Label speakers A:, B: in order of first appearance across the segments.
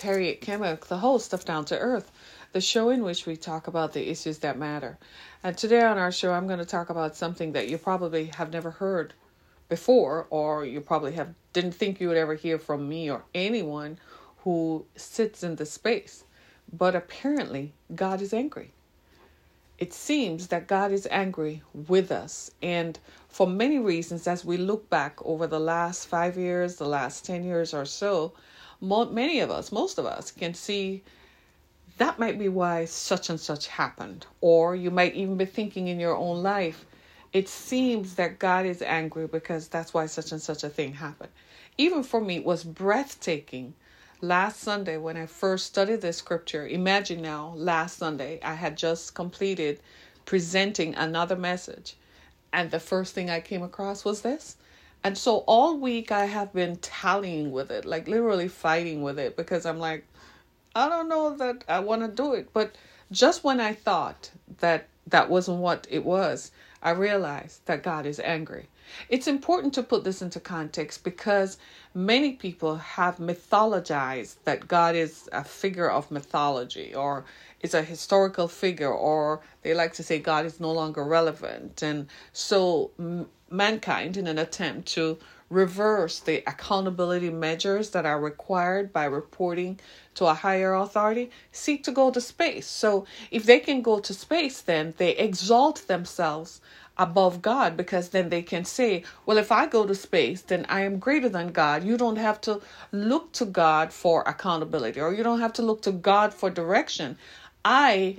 A: Harriet Kimmick, the host of Down to Earth, the show in which we talk about the issues that matter. And today on our show, I'm going to talk about something that you probably have never heard before, or you probably didn't think you would ever hear from me or anyone who sits in the space. But apparently, God is angry. It seems that God is angry with us. And for many reasons, as we look back over the last 5 years, the last 10 years or so, most of us can see that might be why such and such happened. Or you might even be thinking in your own life, it seems that God is angry because that's why such and such a thing happened. Even for me, it was breathtaking. Last Sunday, when I first studied this scripture, imagine now, last Sunday, I had just completed presenting another message. And the first thing I came across was this. And so all week I have been tallying with it, like literally fighting with it, because I'm like, I don't know that I want to do it. But just when I thought that that wasn't what it was, I realized that God is angry. It's important to put this into context because many people have mythologized that God is a figure of mythology or is a historical figure, or they like to say God is no longer relevant. And so mankind, in an attempt to reverse the accountability measures that are required by reporting to a higher authority, seek to go to space. So if they can go to space, then they exalt themselves above God, because then they can say, well, if I go to space, then I am greater than God. You don't have to look to God for accountability, or you don't have to look to God for direction. The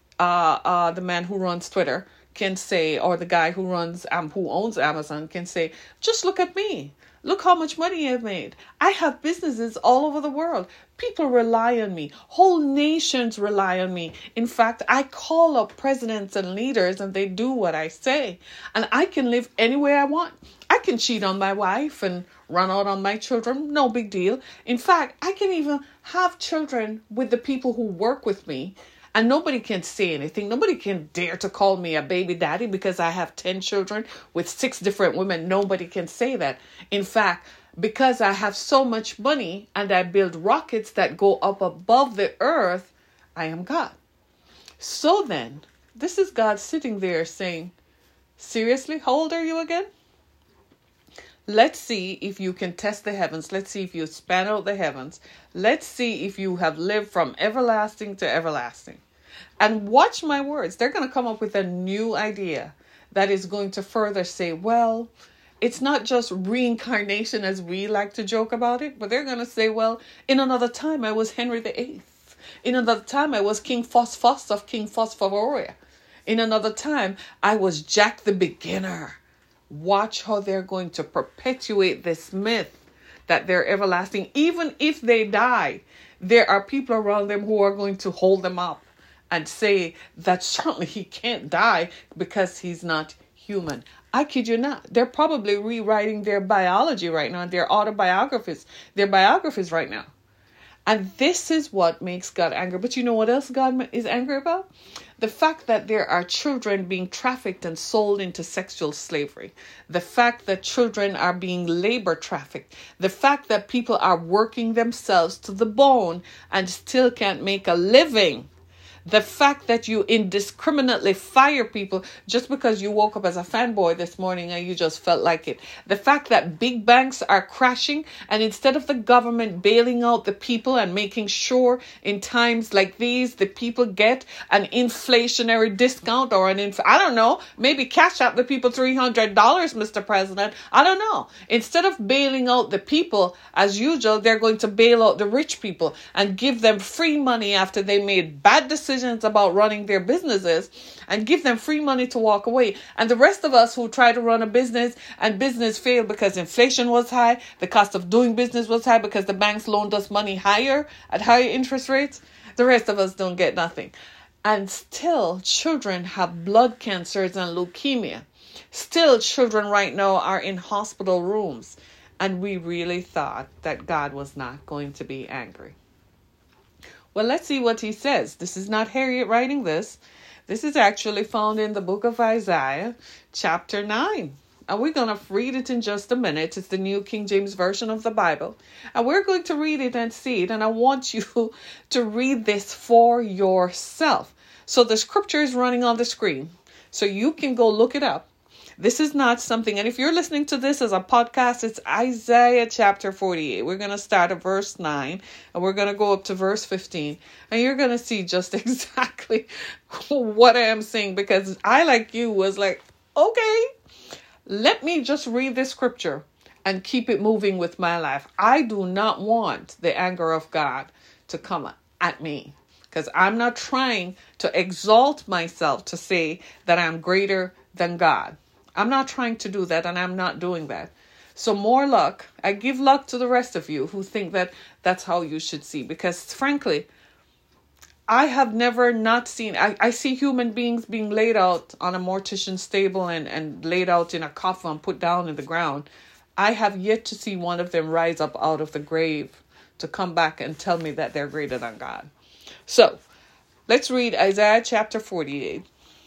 A: man who runs Twitter can say, or the guy who owns Amazon can say, just look at me. Look how much money I've made. I have businesses all over the world. People rely on me. Whole nations rely on me. In fact, I call up presidents and leaders and they do what I say. And I can live any way I want. I can cheat on my wife and run out on my children. No big deal. In fact, I can even have children with the people who work with me. And nobody can say anything. Nobody can dare to call me a baby daddy because I have 10 children with 6 different women. Nobody can say that. In fact, because I have so much money and I build rockets that go up above the earth, I am God. So then, this is God sitting there saying, seriously, how old are you again? Let's see if you can test the heavens. Let's see if you span out the heavens. Let's see if you have lived from everlasting to everlasting. And watch my words. They're going to come up with a new idea that is going to further say, well, it's not just reincarnation as we like to joke about it, but they're going to say, well, in another time I was Henry VIII. In another time I was King Phosphos of King Phosphoria. In another time I was Jack the Beginner. Watch how they're going to perpetuate this myth that they're everlasting. Even if they die, there are people around them who are going to hold them up and say that certainly he can't die because he's not human. I kid you not. They're probably rewriting their biology right now, their autobiographies, their biographies right now. And this is what makes God angry. But you know what else God is angry about? The fact that there are children being trafficked and sold into sexual slavery. The fact that children are being labor trafficked. The fact that people are working themselves to the bone and still can't make a living. The fact that you indiscriminately fire people just because you woke up as a fanboy this morning and you just felt like it. The fact that big banks are crashing, and instead of the government bailing out the people and making sure in times like these the people get an inflationary discount or I don't know, maybe cash out the people $300, Mr. President. I don't know. Instead of bailing out the people as usual, they're going to bail out the rich people and give them free money after they made bad decisions about running their businesses, and give them free money to walk away. And the rest of us who try to run a business and business failed because inflation was high, the cost of doing business was high because the banks loaned us money higher at higher interest rates, the rest of us don't get nothing. And still children have blood cancers and leukemia. Still children right now are in hospital rooms. And we really thought that God was not going to be angry. Well, let's see what he says. This is not Harriet writing this. This is actually found in the book of Isaiah, chapter 9. And we're going to read it in just a minute. It's the New King James Version of the Bible. And we're going to read it and see it. And I want you to read this for yourself. So the scripture is running on the screen. So you can go look it up. This is not something, and if you're listening to this as a podcast, it's Isaiah chapter 48. We're going to start at verse 9, and we're going to go up to verse 15, and you're going to see just exactly what I am saying, because I, like you, was like, okay, let me just read this scripture and keep it moving with my life. I do not want the anger of God to come at me, because I'm not trying to exalt myself to say that I'm greater than God. I'm not trying to do that, and I'm not doing that. So more luck. I give luck to the rest of you who think that that's how you should see. Because frankly, I have never not seen, I see human beings being laid out on a mortician's table and laid out in a coffin, put down in the ground. I have yet to see one of them rise up out of the grave to come back and tell me that they're greater than God. So let's read Isaiah chapter 48.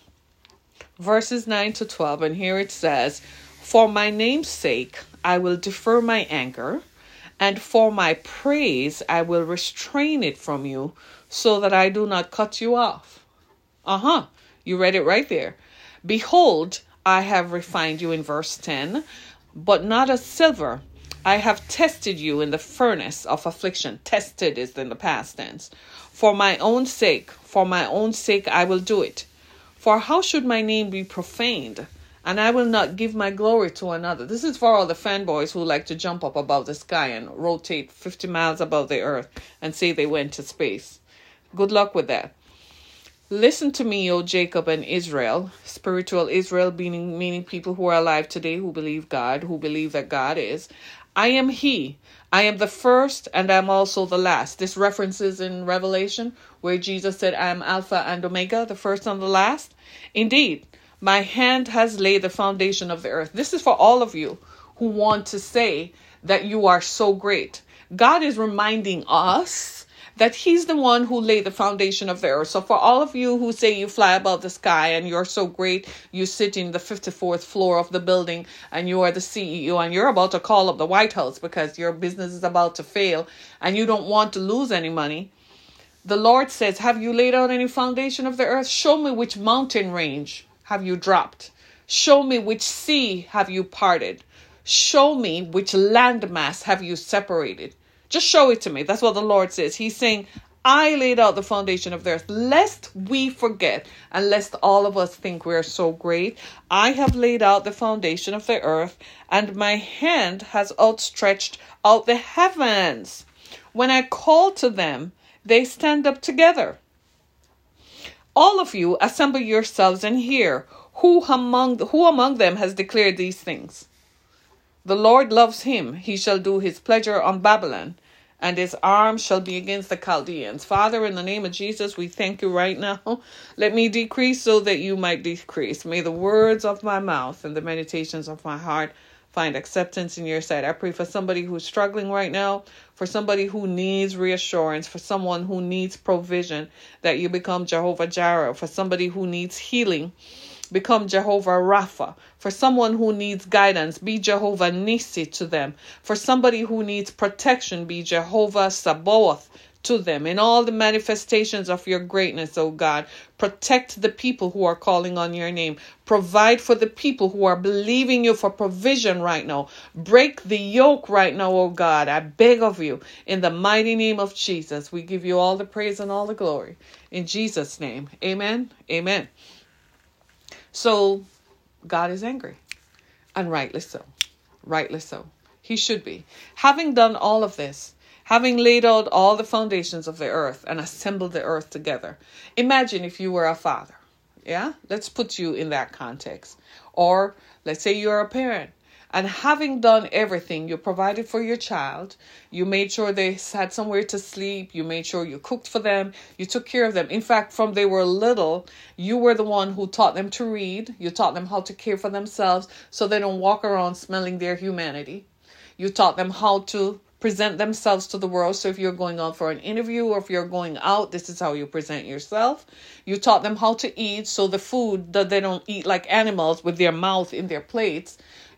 A: Verses 9 to 12, and here it says, "For my name's sake I will defer my anger, and for my praise I will restrain it from you, so that I do not cut you off." You read it right there. "Behold, I have refined you," in verse 10, "but not as silver. I have tested you in the furnace of affliction." Tested is in the past tense. For my own sake I will do it. "For how should my name be profaned? And I will not give my glory to another." This is for all the fanboys who like to jump up above the sky and rotate 50 miles above the earth and say they went to space. Good luck with that. "Listen to me, O Jacob and Israel," spiritual Israel, meaning people who are alive today, who believe God, who believe that God is. "I am He. I am the first and I am also the last." This references in Revelation where Jesus said, "I am Alpha and Omega, the first and the last." "Indeed, my hand has laid the foundation of the earth." This is for all of you who want to say that you are so great. God is reminding us that He's the one who laid the foundation of the earth. So for all of you who say you fly above the sky and you're so great, you sit in the 54th floor of the building and you are the CEO and you're about to call up the White House because your business is about to fail and you don't want to lose any money. The Lord says, have you laid out any foundation of the earth? Show me which mountain range have you dropped. Show me which sea have you parted. Show me which landmass have you separated. Just show it to me. That's what the Lord says. He's saying, I laid out the foundation of the earth. Lest we forget and lest all of us think we're so great. I have laid out the foundation of the earth and my hand has outstretched out the heavens. When I call to them, they stand up together. All of you assemble yourselves and hear. Who among them has declared these things? The Lord loves him. He shall do his pleasure on Babylon, and his arm shall be against the Chaldeans. Father, in the name of Jesus, we thank you right now. Let me decrease so that you might decrease. May the words of my mouth and the meditations of my heart find acceptance in your sight. I pray for somebody who's struggling right now, for somebody who needs reassurance, for someone who needs provision, that you become Jehovah Jireh, for somebody who needs healing, become Jehovah Rapha. For someone who needs guidance, be Jehovah Nissi to them. For somebody who needs protection, be Jehovah Sabaoth to them. In all the manifestations of your greatness, O God, protect the people who are calling on your name. Provide for the people who are believing you for provision right now. Break the yoke right now, O God. I beg of you, in the mighty name of Jesus. We give you all the praise and all the glory. In Jesus' name, amen, amen. So, God is angry, and rightly so. Rightly so. He should be. Having done all of this, having laid out all the foundations of the earth and assembled the earth together. Imagine if you were a father. Yeah? Let's put you in that context. Or let's say you're a parent. And having done everything, you provided for your child, you made sure they had somewhere to sleep, you made sure you cooked for them, you took care of them. In fact, from they were little, you were the one who taught them to read. You taught them how to care for themselves so they don't walk around smelling their humanity. You taught them how to present themselves to the world. So if you're going out for an interview or if you're going out, this is how you present yourself. You taught them how to eat, so the food that they don't eat like animals with their mouth in their plates.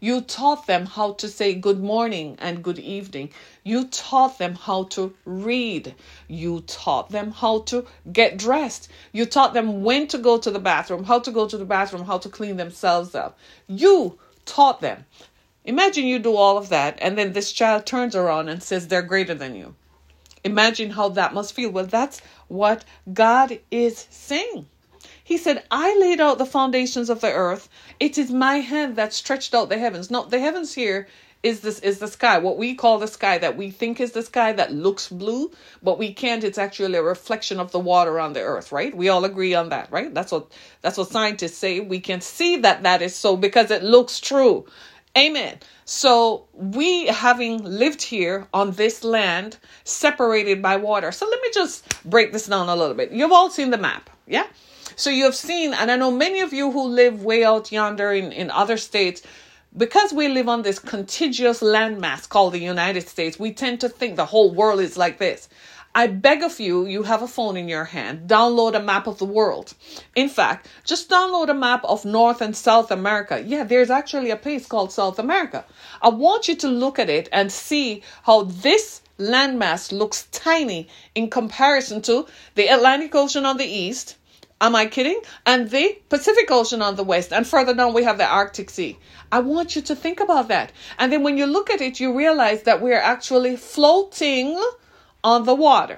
A: You taught them how to say good morning and good evening. You taught them how to read. You taught them how to get dressed. You taught them when to go to the bathroom, how to go to the bathroom, how to clean themselves up. You taught them. Imagine you do all of that, and then this child turns around and says they're greater than you. Imagine how that must feel. Well, that's what God is saying. He said, I laid out the foundations of the earth. It is my hand that stretched out the heavens. Now, the heavens here is the sky, what we call the sky, that we think is the sky that looks blue, but we can't. It's actually a reflection of the water on the earth, right? We all agree on that, right? That's what scientists say. We can see that is so because it looks true. Amen. So we, having lived here on this land separated by water. So let me just break this down a little bit. You've all seen the map. Yeah. So you have seen, and I know many of you who live way out yonder in other states, because we live on this contiguous landmass called the United States, we tend to think the whole world is like this. I beg of you, you have a phone in your hand, download a map of the world. In fact, just download a map of North and South America. Yeah, there's actually a place called South America. I want you to look at it and see how this landmass looks tiny in comparison to the Atlantic Ocean on the east. Am I kidding? And the Pacific Ocean on the west. And further down, we have the Arctic Sea. I want you to think about that. And then when you look at it, you realize that we are actually floating on the water.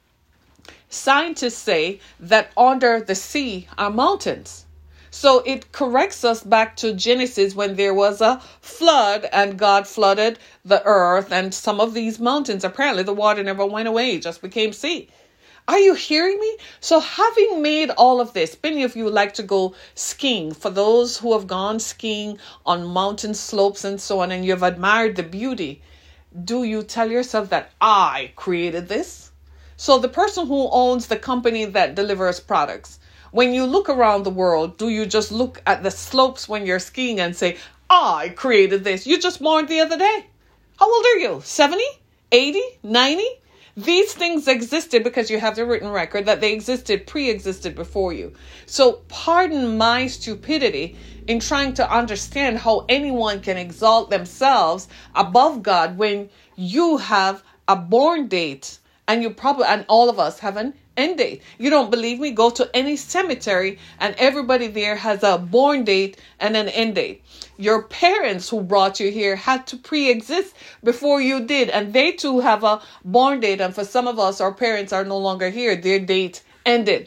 A: Scientists say that under the sea are mountains. So it corrects us back to Genesis when there was a flood and God flooded the earth, and some of these mountains, apparently the water never went away, it just became sea. Are you hearing me? So having made all of this, many of you like to go skiing. For those who have gone skiing on mountain slopes and so on, and you've admired the beauty, do you tell yourself that I created this? So the person who owns the company that delivers products, when you look around the world, do you just look at the slopes when you're skiing and say, I created this? You just born the other day. How old are you? 70, 80, 90? These things existed because you have the written record that they pre-existed before you. So pardon my stupidity in trying to understand how anyone can exalt themselves above God when you have a born date and and all of us have an end date. You don't believe me? Go to any cemetery and everybody there has a born date and an end date. Your parents who brought you here had to pre-exist before you did, and they too have a born date. And for some of us, our parents are no longer here. Their date ended.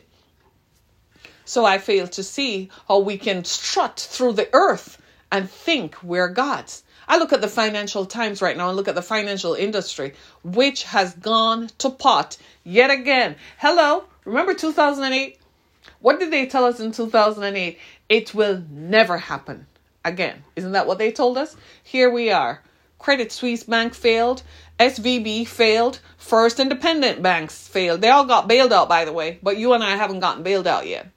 A: So I fail to see how we can strut through the earth and think we're gods. I look at the Financial Times right now and look at the financial industry, which has gone to pot yet again. Hello, remember 2008? What did they tell us in 2008? It will never happen again. Isn't that what they told us? Here we are. Credit Suisse Bank failed. SVB failed. First Independent Banks failed. They all got bailed out, by the way, but you and I haven't gotten bailed out yet.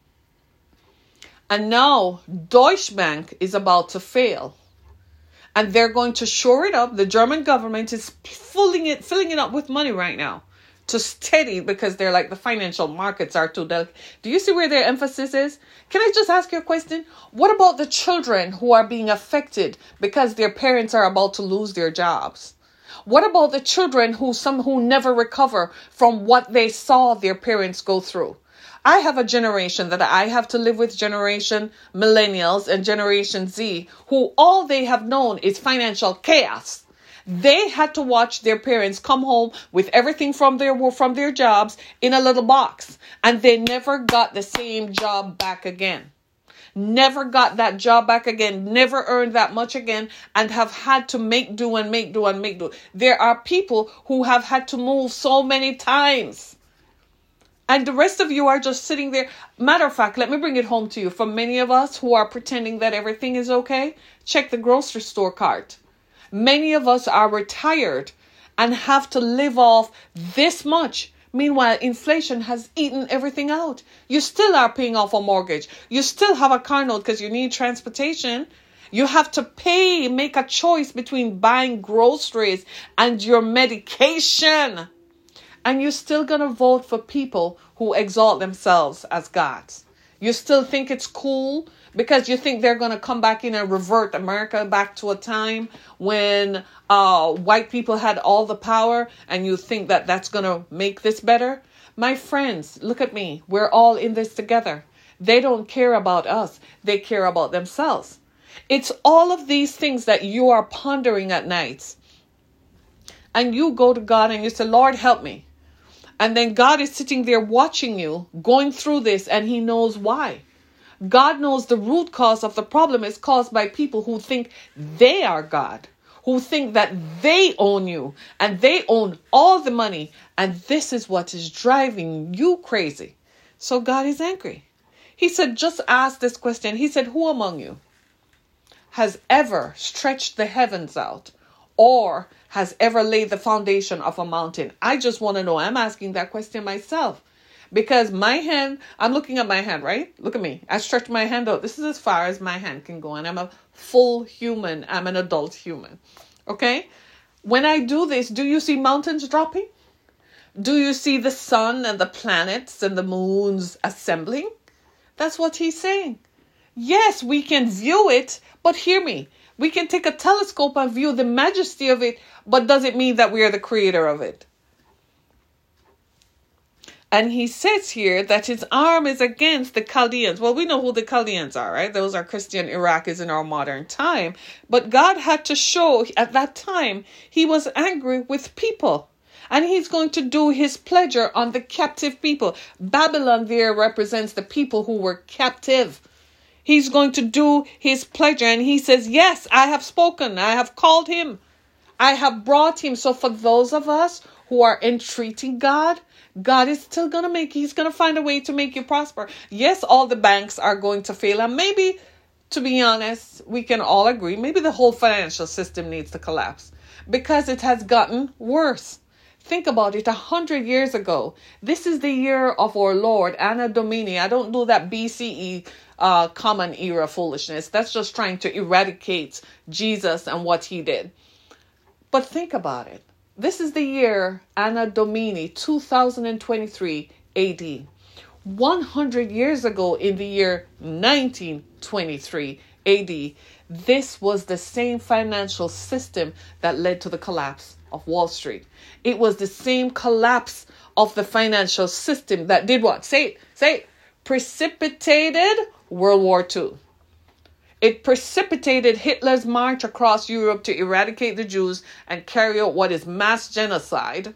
A: And now Deutsche Bank is about to fail. And they're going to shore it up. The German government is filling it up with money right now to steady, because they're like, the financial markets are too delicate. Do you see where their emphasis is? Can I just ask you a question? What about the children who are being affected because their parents are about to lose their jobs? What about the children who never recover from what they saw their parents go through? I have a generation that I have to live with, generation millennials and generation Z, who all they have known is financial chaos. They had to watch their parents come home with everything from their jobs in a little box, and they never got the same job back again. Never got that job back again, never earned that much again, and have had to make do. There are people who have had to move so many times. And the rest of you are just sitting there. Matter of fact, let me bring it home to you. For many of us who are pretending that everything is okay, check the grocery store cart. Many of us are retired and have to live off this much. Meanwhile, inflation has eaten everything out. You still are paying off a mortgage. You still have a car note because you need transportation. You have to make a choice between buying groceries and your medication. And you're still going to vote for people who exalt themselves as gods. You still think it's cool because you think they're going to come back in and revert America back to a time when white people had all the power, and you think that that's going to make this better? My friends, look at me. We're all in this together. They don't care about us. They care about themselves. It's all of these things that you are pondering at nights. And you go to God and you say, Lord, help me. And then God is sitting there watching you going through this, and he knows why. God knows the root cause of the problem is caused by people who think they are God, who think that they own you and they own all the money. And this is what is driving you crazy. So God is angry. He said, just ask this question. He said, who among you has ever stretched the heavens out or has ever laid the foundation of a mountain? I just want to know. I'm asking that question myself. Because my hand, I'm looking at my hand, right? Look at me. I stretched my hand out. This is as far as my hand can go. And I'm a full human. I'm an adult human. Okay? When I do this, do you see mountains dropping? Do you see the sun and the planets and the moons assembling? That's what he's saying. Yes, we can view it, but hear me. We can take a telescope and view the majesty of it, but does it mean that we are the creator of it? And he says here that his arm is against the Chaldeans. Well, we know who the Chaldeans are, right? Those are Christian Iraqis in our modern time. But God had to show at that time he was angry with people. And he's going to do his pleasure on the captive people. Babylon there represents the people who were captive. He's going to do his pleasure. And he says, yes, I have spoken. I have called him. I have brought him. So for those of us who are entreating God, God is still going to he's going to find a way to make you prosper. Yes, all the banks are going to fail. And maybe, to be honest, we can all agree, maybe the whole financial system needs to collapse because it has gotten worse. Think about it, 100 years ago. This is the year of our Lord, Anno Domini. I don't do that BCE common era foolishness. That's just trying to eradicate Jesus and what he did. But think about it. This is the year Anno Domini 2023 AD. 100 years ago in the year 1923 AD, this was the same financial system that led to the collapse of Wall Street. It was the same collapse of the financial system that did what? Say it. Precipitated World War II. It precipitated Hitler's march across Europe to eradicate the Jews and carry out what is mass genocide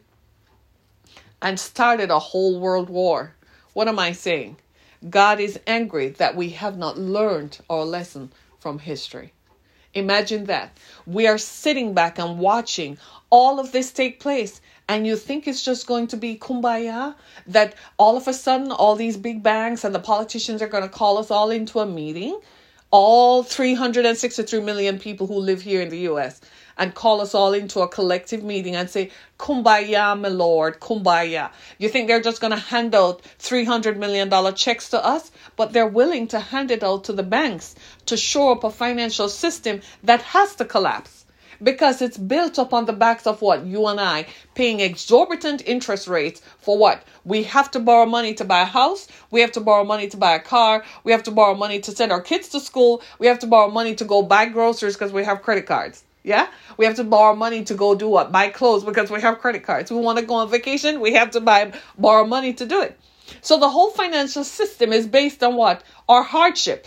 A: and started a whole world war. What am I saying? God is angry that we have not learned our lesson from history. Imagine that. We are sitting back and watching all of this take place, and you think it's just going to be kumbaya? That all of a sudden all these big banks and the politicians are going to call us all into a meeting? All 363 million people who live here in the U.S. and call us all into a collective meeting and say, kumbaya, my Lord, kumbaya. You think they're just going to hand out $300 million checks to us? But they're willing to hand it out to the banks to shore up a financial system that has to collapse. Because it's built up on the backs of what? You and I paying exorbitant interest rates for what? We have to borrow money to buy a house. We have to borrow money to buy a car. We have to borrow money to send our kids to school. We have to borrow money to go buy groceries because we have credit cards. Yeah? We have to borrow money to go do what? Buy clothes because we have credit cards. We want to go on vacation. We have to borrow money to do it. So the whole financial system is based on what? Our hardship.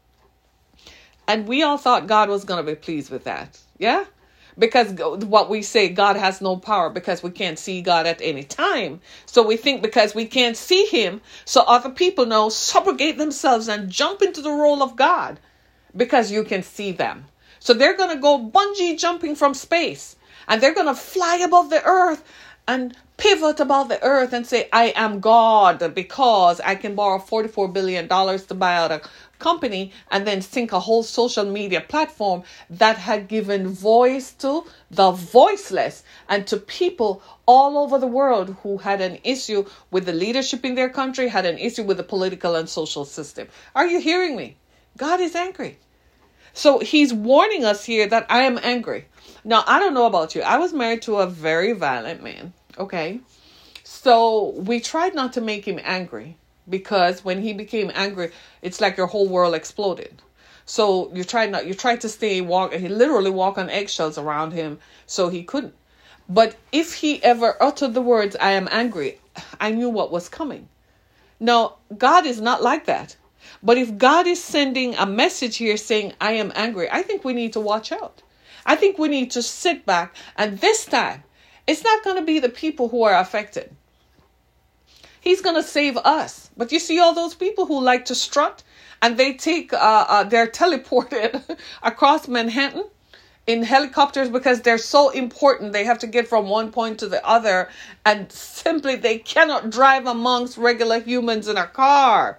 A: And we all thought God was going to be pleased with that. Yeah? Because what we say, God has no power because we can't see God at any time. So we think because we can't see him, so other people now subrogate themselves and jump into the role of God because you can see them. So they're going to go bungee jumping from space and they're going to fly above the earth and pivot above the earth and say, I am God because I can borrow $44 billion to buy out a company and then sink a whole social media platform that had given voice to the voiceless and to people all over the world who had an issue with the leadership in their country, had an issue with the political and social system. Are you hearing me? God is angry. So he's warning us here that I am angry. Now, I don't know about you. I was married to a very violent man. Okay. So we tried not to make him angry. because when he became angry, it's like your whole world exploded. So you try to he literally walk on eggshells around him, so he couldn't. But if he ever uttered the words, I am angry, I knew what was coming. Now, God is not like that. But if God is sending a message here saying, I am angry, I think we need to watch out. I think we need to sit back. And this time, it's not going to be the people who are affected. He's going to save us. But you see all those people who like to strut, and they they're teleported across Manhattan in helicopters because they're so important. They have to get from one point to the other, and simply they cannot drive amongst regular humans in a car.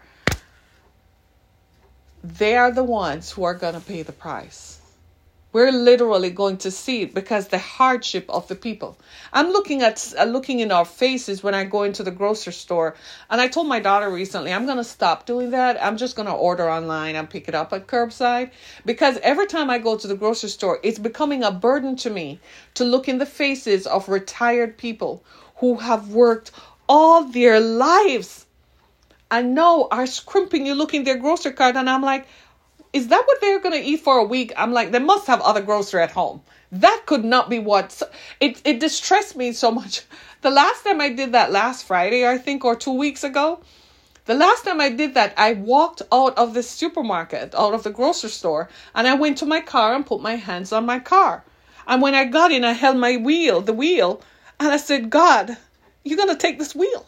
A: They are the ones who are going to pay the price. We're literally going to see it because the hardship of the people. I'm looking in our faces when I go into the grocery store. And I told my daughter recently, I'm going to stop doing that. I'm just going to order online and pick it up at curbside. Because every time I go to the grocery store, it's becoming a burden to me to look in the faces of retired people who have worked all their lives and now are scrimping. You look in their grocery cart and I'm like, is that what they're going to eat for a week? I'm like, they must have other grocery at home. That could not be what. It distressed me so much. The last time I did that last Friday, I think, or 2 weeks ago, the last time I did that, I walked out of the supermarket, out of the grocery store, and I went to my car and put my hands on my car. And when I got in, I held the wheel, and I said, God, you're going to take this wheel.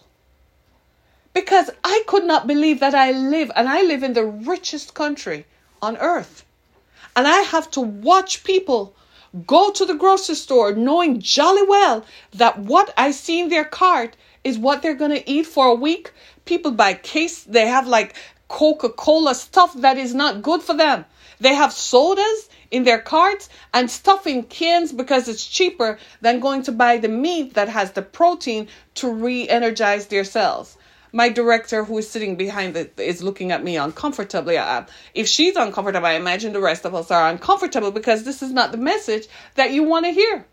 A: Because I could not believe that I live in the richest country on earth. And I have to watch people go to the grocery store knowing jolly well that what I see in their cart is what they're going to eat for a week. People buy they have like Coca-Cola stuff that is not good for them. They have sodas in their carts and stuff in cans because it's cheaper than going to buy the meat that has the protein to re-energize their cells. My director, who is sitting behind is looking at me uncomfortably. If she's uncomfortable, I imagine the rest of us are uncomfortable because this is not the message that you want to hear.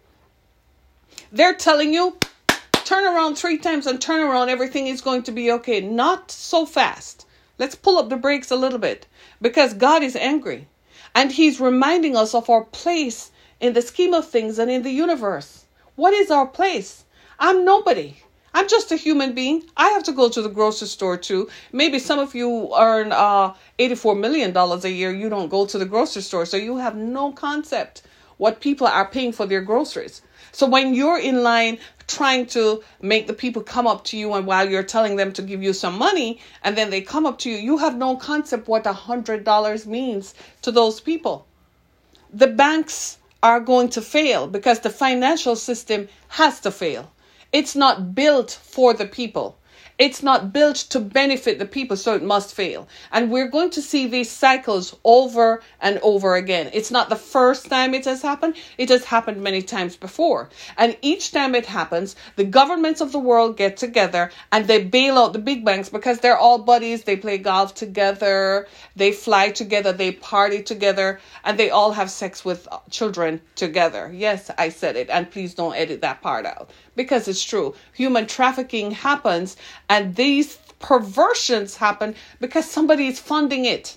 A: They're telling you, turn around 3 times and turn around. Everything is going to be okay. Not so fast. Let's pull up the brakes a little bit because God is angry. And he's reminding us of our place in the scheme of things and in the universe. What is our place? I'm nobody. I'm just a human being. I have to go to the grocery store too. Maybe some of you earn $84 million a year. You don't go to the grocery store. So you have no concept what people are paying for their groceries. So when you're in line trying to make the people come up to you and while you're telling them to give you some money and then they come up to you, you have no concept what $100 means to those people. The banks are going to fail because the financial system has to fail. It's not built for the people. It's not built to benefit the people, so it must fail. And we're going to see these cycles over and over again. It's not the first time it has happened. It has happened many times before. And each time it happens, the governments of the world get together and they bail out the big banks because they're all buddies. They play golf together. They fly together. They party together. And they all have sex with children together. Yes, I said it. And please don't edit that part out. Because it's true. Human trafficking happens and these perversions happen because somebody is funding it.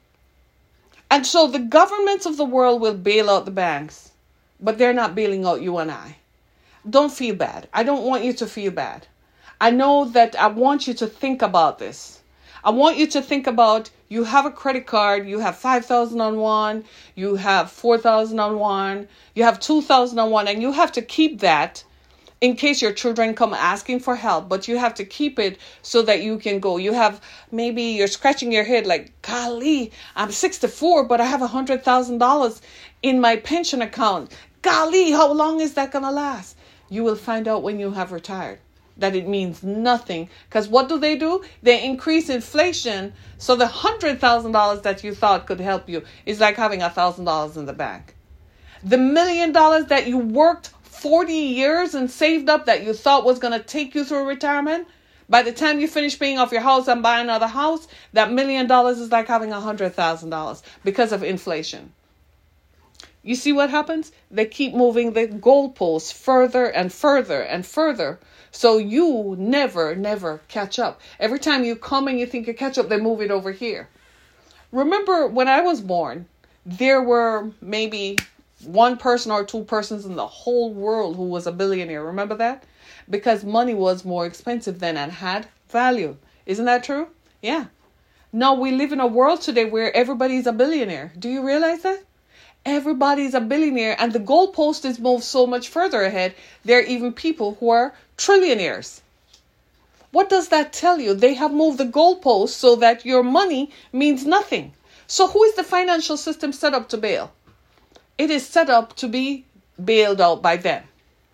A: And so the governments of the world will bail out the banks, but they're not bailing out you and I. Don't feel bad. I don't want you to feel bad. I know that I want you to think about this. I want you to think about you have a credit card, you have 5,000 on one, you have 4,000 on one, you have 2,000 on one, and you have to keep that in case your children come asking for help, but you have to keep it so that you can go. You have, maybe you're scratching your head like, golly, I'm 64, but I have $100,000 in my pension account. Golly, how long is that going to last? You will find out when you have retired that it means nothing. Because what do? They increase inflation. So the $100,000 that you thought could help you is like having $1,000 in the bank. The $1 million that you worked 40 years and saved up that you thought was going to take you through retirement, by the time you finish paying off your house and buy another house, that $1 million is like having $100,000 because of inflation. You see what happens? They keep moving the goalposts further and further and further So you never catch up. Every time you come and you think you catch up, they move it over here. Remember when I was born, there were maybe one person or two persons in the whole world who was a billionaire. Remember that? Because money was more expensive then and had value. Isn't that true? Yeah. Now we live in a world today where everybody's a billionaire. Do you realize that? Everybody's a billionaire, and the goalpost is moved so much further ahead. There are even people who are trillionaires. What does that tell you? They have moved the goalpost so that your money means nothing. So who is the financial system set up to bail? It is set up to be bailed out by them.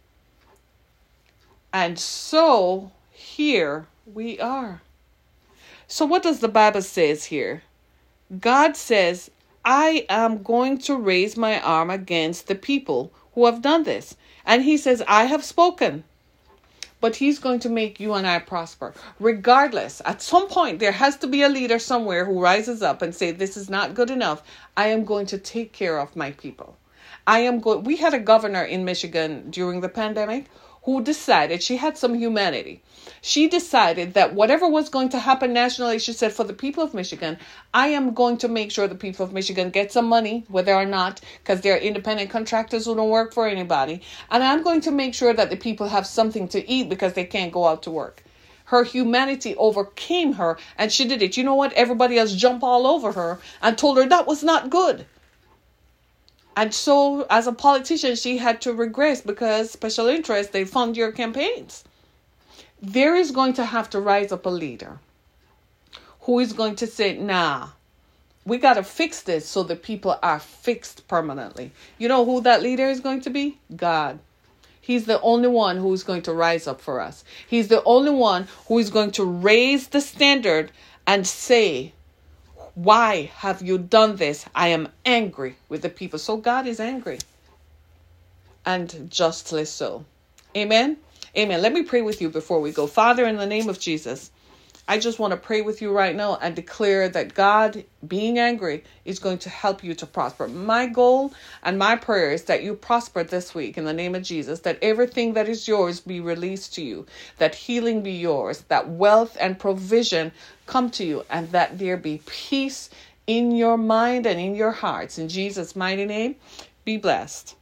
A: And so here we are. So what does the Bible says here? God says, I am going to raise my arm against the people who have done this. And he says, I have spoken. But he's going to make you and I prosper. Regardless, at some point, there has to be a leader somewhere who rises up and say, this is not good enough. I am going to take care of my people. We had a governor in Michigan during the pandemic who decided, she had some humanity. She decided that whatever was going to happen nationally, she said, for the people of Michigan, I am going to make sure the people of Michigan get some money, whether or not, because they're independent contractors who don't work for anybody. And I'm going to make sure that the people have something to eat because they can't go out to work. Her humanity overcame her, and she did it. You know what? Everybody else jumped all over her and told her that was not good. And so, as a politician, she had to regress because special interests, they fund your campaigns. There is going to have to rise up a leader who is going to say, nah, we got to fix this so the people are fixed permanently. You know who that leader is going to be? God. He's the only one who is going to rise up for us. He's the only one who is going to raise the standard and say, why have you done this? I am angry with the people. So God is angry. And justly so. Amen. Amen. Let me pray with you before we go. Father, in the name of Jesus, I just want to pray with you right now and declare that God, being angry, is going to help you to prosper. My goal and my prayer is that you prosper this week in the name of Jesus, that everything that is yours be released to you, that healing be yours, that wealth and provision come to you, and that there be peace in your mind and in your hearts. In Jesus' mighty name, be blessed.